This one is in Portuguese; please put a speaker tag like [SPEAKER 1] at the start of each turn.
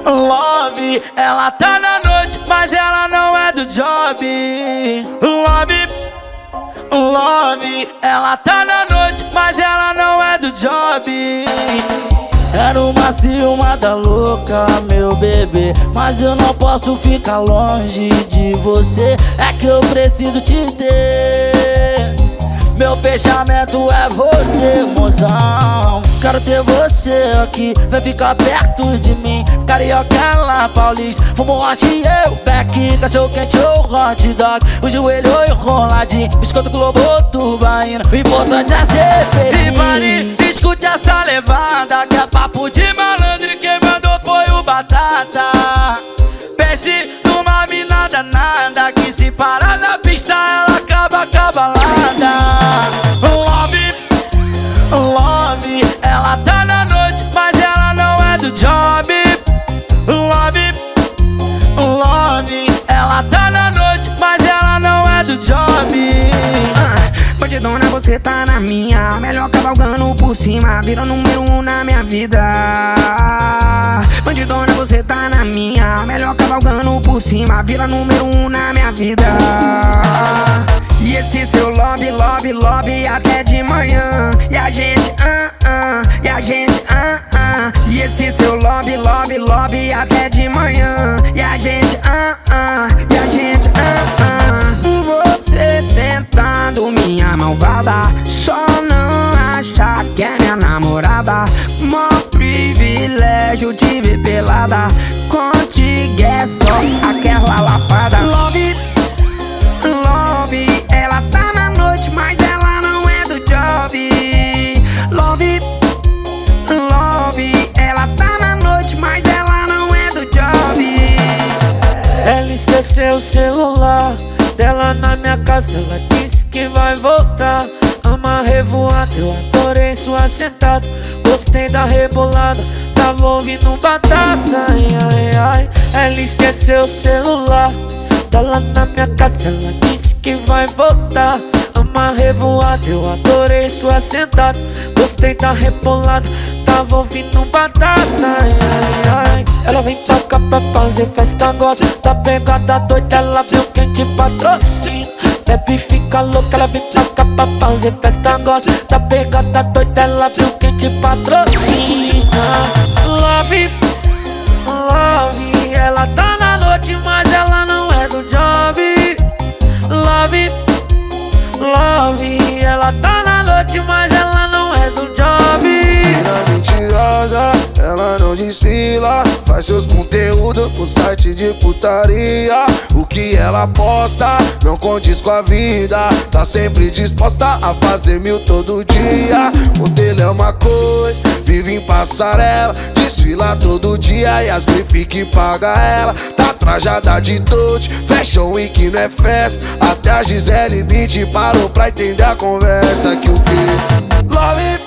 [SPEAKER 1] Love, ela tá na noite, mas ela não é do job. Love, ela tá na noite, mas ela não é do job. Era uma ciumada louca, meu bebê, mas eu não posso ficar longe de você. É que eu preciso te ter. Meu fechamento é você, mozão. Quero ter você aqui, vem ficar perto de mim. Carioca, lá, paulista, fumo hot e eu back. Cachorro quente ou hot dog, o joelho enroladinho. Biscoito Globo, tubaína, o importante é ser feliz. E pare, escute essa levada, que é papo de malandro e quem mandou foi o Batata. Pense numa mina danada, que se parar na pista ela acaba com a balada. Love, ela tá na noite, mas ela não é do job. Love, ela tá na noite, mas ela não é do job.
[SPEAKER 2] Bandidona, você tá na minha, melhor cavalgando por cima, vira número 1 na minha vida. Bandidona, você tá na minha, melhor cavalgando por cima, vira número 1 na minha vida. E esse seu love, love, love até de manhã. E a gente, e a gente, E esse seu love, love, love até de manhã. E a gente, e a gente, Você sentando minha malvada, só não achar que é minha namorada. Mó privilégio te ver pelada, contigo é só aquela lapada. Love, love, ela tá na noite, mas ela não é do job. Love, love, ela tá na noite, mas ela não é do job.
[SPEAKER 1] Ela esqueceu o celular dela na minha casa, ela disse que vai voltar. Ama revoada, eu adorei sua sentada, gostei da rebolada, tava ouvindo batata, ai, ai, ai. Ela esqueceu o celular dela na minha casa, ela disse que vai voltar. Ama revoada, eu adorei sua sentada, gostei da rebolada, tava ouvindo batata, ai, ai, ai. Ela vem pra cá pra fazer festa, gosta da pegada doida, ela viu quem te patrocina. Bebe fica louca, ela vem pra cá pra fazer festa, gosta da pegada doida, ela viu quem te patrocina. Love, love, ela tá na noite, mas ela não é do job. Love, love, ela tá na noite, mas ela não é do job.
[SPEAKER 3] Mina mentirosa, ela não desfila, faz seus conteúdos pro site de putaria. O que ela posta não condiz com a vida, tá sempre disposta a fazer 1000 todo dia. Modelo é uma coisa, vive em passarela, desfila todo dia e as grifes que paga ela. Tá trajada de Dolce, Fashion Week não é festa, até a Gisele Bündchen parou pra entender a conversa. Que o que? Love,